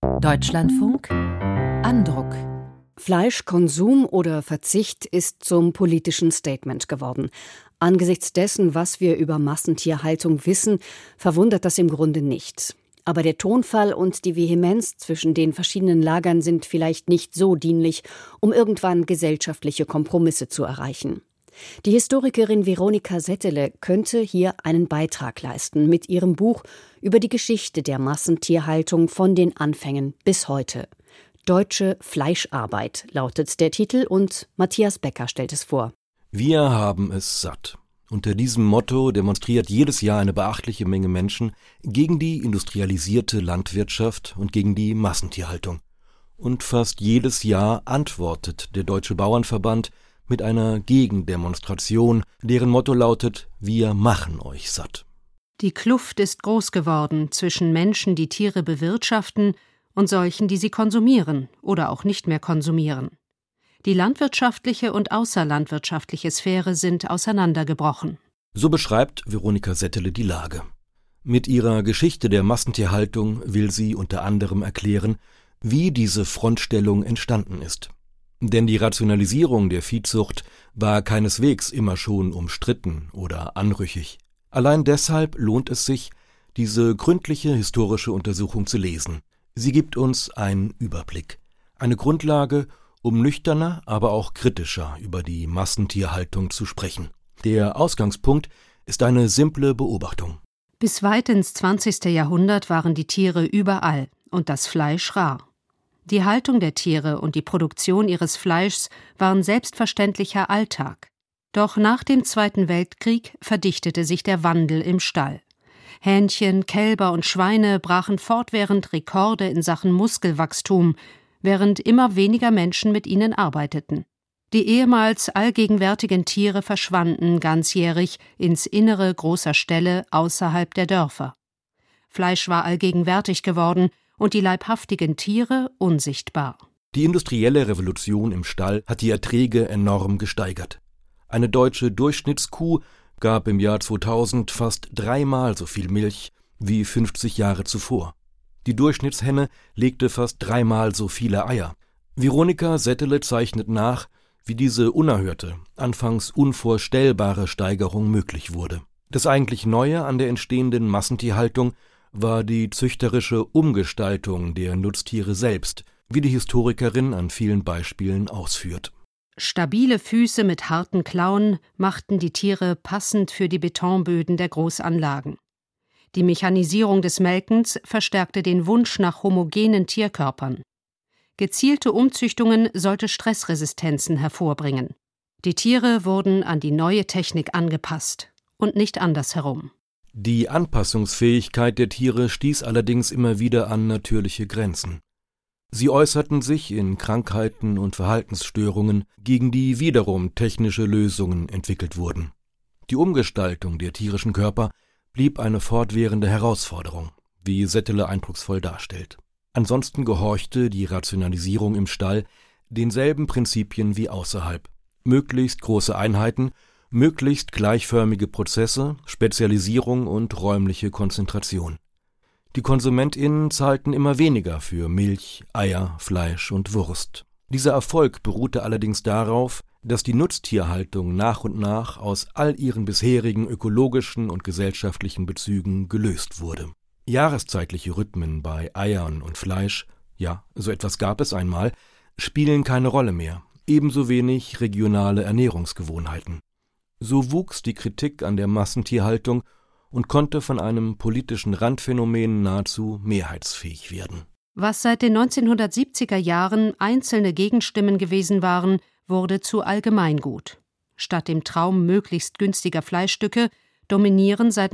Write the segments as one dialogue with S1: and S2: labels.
S1: Deutschlandfunk Andruck.
S2: Fleischkonsum oder Verzicht ist zum politischen Statement geworden. Angesichts dessen, was wir über Massentierhaltung wissen, verwundert das im Grunde nicht. Aber der Tonfall und die Vehemenz zwischen den verschiedenen Lagern sind vielleicht nicht so dienlich, um irgendwann gesellschaftliche Kompromisse zu erreichen. Die Historikerin Veronika Settele könnte hier einen Beitrag leisten mit ihrem Buch über die Geschichte der Massentierhaltung von den Anfängen bis heute. Deutsche Fleischarbeit lautet der Titel und Matthias Becker stellt es vor.
S3: Wir haben es satt. Unter diesem Motto demonstriert jedes Jahr eine beachtliche Menge Menschen gegen die industrialisierte Landwirtschaft und gegen die Massentierhaltung. Und fast jedes Jahr antwortet der Deutsche Bauernverband mit einer Gegendemonstration, deren Motto lautet: Wir machen euch satt.
S4: Die Kluft ist groß geworden zwischen Menschen, die Tiere bewirtschaften, und solchen, die sie konsumieren oder auch nicht mehr konsumieren. Die landwirtschaftliche und außerlandwirtschaftliche Sphäre sind auseinandergebrochen.
S3: So beschreibt Veronika Settele die Lage. Mit ihrer Geschichte der Massentierhaltung will sie unter anderem erklären, wie diese Frontstellung entstanden ist. Denn die Rationalisierung der Viehzucht war keineswegs immer schon umstritten oder anrüchig. Allein deshalb lohnt es sich, diese gründliche historische Untersuchung zu lesen. Sie gibt uns einen Überblick, eine Grundlage, um nüchterner, aber auch kritischer über die Massentierhaltung zu sprechen. Der Ausgangspunkt ist eine simple Beobachtung.
S4: Bis weit ins 20. Jahrhundert waren die Tiere überall und das Fleisch rar. Die Haltung der Tiere und die Produktion ihres Fleischs waren selbstverständlicher Alltag. Doch nach dem Zweiten Weltkrieg verdichtete sich der Wandel im Stall. Hähnchen, Kälber und Schweine brachen fortwährend Rekorde in Sachen Muskelwachstum, während immer weniger Menschen mit ihnen arbeiteten. Die ehemals allgegenwärtigen Tiere verschwanden ganzjährig ins Innere großer Ställe außerhalb der Dörfer. Fleisch war allgegenwärtig geworden und die leibhaftigen Tiere unsichtbar.
S3: Die industrielle Revolution im Stall hat die Erträge enorm gesteigert. Eine deutsche Durchschnittskuh gab im Jahr 2000 fast 3-mal so viel Milch wie 50 Jahre zuvor. Die Durchschnittshenne legte fast 3-mal so viele Eier. Veronika Settele zeichnet nach, wie diese unerhörte, anfangs unvorstellbare Steigerung möglich wurde. Das eigentlich Neue an der entstehenden Massentierhaltung war die züchterische Umgestaltung der Nutztiere selbst, wie die Historikerin an vielen Beispielen ausführt.
S4: Stabile Füße mit harten Klauen machten die Tiere passend für die Betonböden der Großanlagen. Die Mechanisierung des Melkens verstärkte den Wunsch nach homogenen Tierkörpern. Gezielte Umzüchtungen sollte Stressresistenzen hervorbringen. Die Tiere wurden an die neue Technik angepasst und nicht andersherum.
S3: Die Anpassungsfähigkeit der Tiere stieß allerdings immer wieder an natürliche Grenzen. Sie äußerten sich in Krankheiten und Verhaltensstörungen, gegen die wiederum technische Lösungen entwickelt wurden. Die Umgestaltung der tierischen Körper blieb eine fortwährende Herausforderung, wie Settele eindrucksvoll darstellt. Ansonsten gehorchte die Rationalisierung im Stall denselben Prinzipien wie außerhalb. Möglichst große Einheiten, möglichst gleichförmige Prozesse, Spezialisierung und räumliche Konzentration. Die KonsumentInnen zahlten immer weniger für Milch, Eier, Fleisch und Wurst. Dieser Erfolg beruhte allerdings darauf, dass die Nutztierhaltung nach und nach aus all ihren bisherigen ökologischen und gesellschaftlichen Bezügen gelöst wurde. Jahreszeitliche Rhythmen bei Eiern und Fleisch, ja, so etwas gab es einmal, spielen keine Rolle mehr, ebenso wenig regionale Ernährungsgewohnheiten. So wuchs die Kritik an der Massentierhaltung und konnte von einem politischen Randphänomen nahezu mehrheitsfähig werden.
S4: Was seit den 1970er Jahren einzelne Gegenstimmen gewesen waren, wurde zu Allgemeingut. Statt dem Traum möglichst günstiger Fleischstücke dominieren seit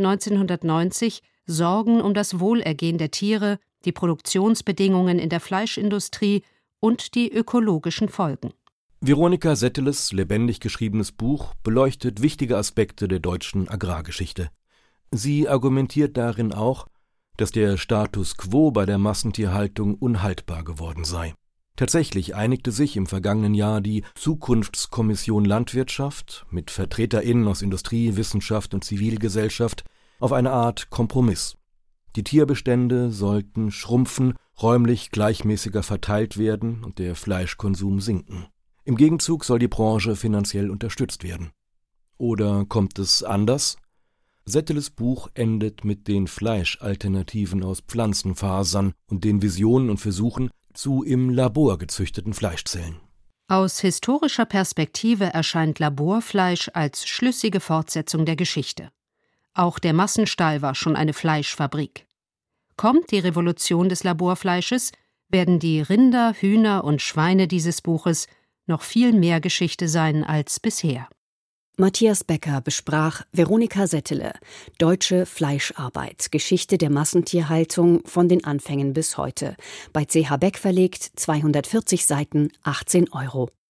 S4: 1990 Sorgen um das Wohlergehen der Tiere, die Produktionsbedingungen in der Fleischindustrie und die ökologischen Folgen.
S3: Veronika Setteles lebendig geschriebenes Buch beleuchtet wichtige Aspekte der deutschen Agrargeschichte. Sie argumentiert darin auch, dass der Status quo bei der Massentierhaltung unhaltbar geworden sei. Tatsächlich einigte sich im vergangenen Jahr die Zukunftskommission Landwirtschaft mit VertreterInnen aus Industrie, Wissenschaft und Zivilgesellschaft auf eine Art Kompromiss. Die Tierbestände sollten schrumpfen, räumlich gleichmäßiger verteilt werden und der Fleischkonsum sinken. Im Gegenzug soll die Branche finanziell unterstützt werden. Oder kommt es anders? Setteles Buch endet mit den Fleischalternativen aus Pflanzenfasern und den Visionen und Versuchen zu im Labor gezüchteten Fleischzellen.
S4: Aus historischer Perspektive erscheint Laborfleisch als schlüssige Fortsetzung der Geschichte. Auch der Massenstall war schon eine Fleischfabrik. Kommt die Revolution des Laborfleisches, werden die Rinder, Hühner und Schweine dieses Buches noch viel mehr Geschichte sein als bisher.
S2: Matthias Becker besprach Veronika Settele, Deutsche Fleischarbeit, Geschichte der Massentierhaltung von den Anfängen bis heute. Bei CH Beck verlegt, 240 Seiten, 18 €.